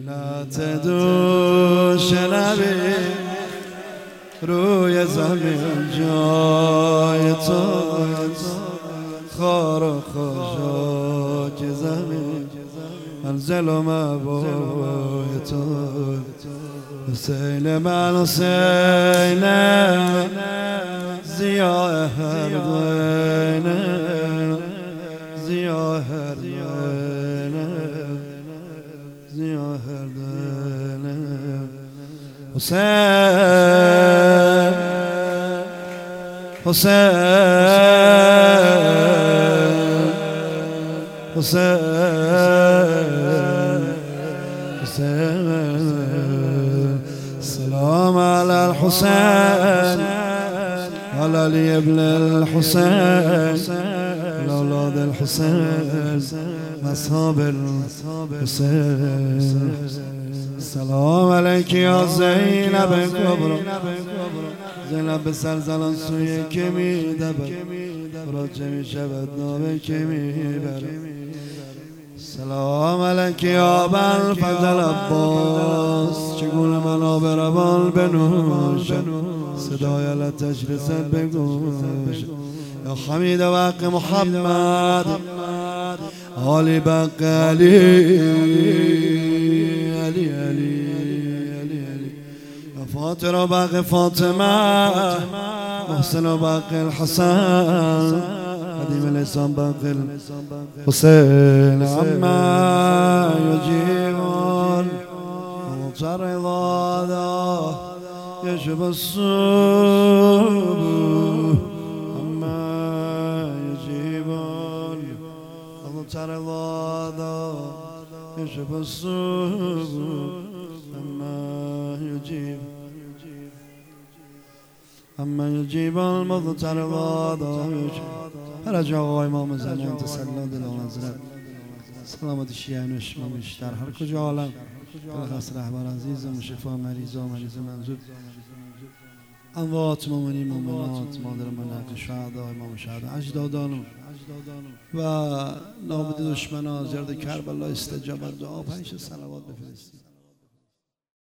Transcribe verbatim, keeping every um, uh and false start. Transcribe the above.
لیلت دوش نبی روی زمین جای تو خار و خاشاک زمین منزل و مبای تو حسین من حسین ضیاء هر دوینه ضیاء هر دوینه ضیاء هر دوینه حسین حسین حسین حسین سلام علی الحسین على علي ابن الحسين اولاد الحسين اصحاب الحسين سلام عليك يا زينب الكبرى زینب به سر زنان سوی که می دبد راجع می شود نامه که می بره سلام علیک یا ابوالفضل عباس چگونه منا به روان بنوشد صدای لطش رسد به گوش یا حمید وق محمد آلی بق علی علی علی فاطر و بق فاطمه محسن و بق الحسن قدیم الاسلام بق الحسین عما یجیبون مطرضادا یشب الصبح عما یجیبون مطرضادا یشب الصبح عما یجیب اما یجیب المضطر وادا هر جا آقای امام زمان تسلا دل آن حضرت سلامت شیعانش ممش در هر کجا عالم بلخص رهبر عزیزم شفا مریضا مریض منظور اموات مؤمنین مؤمنات مادر ملک شهدا امام شهدا اجدادانم و نابود دشمنان زرد کربلا استجابت دعا پنج صلوات بفرستید.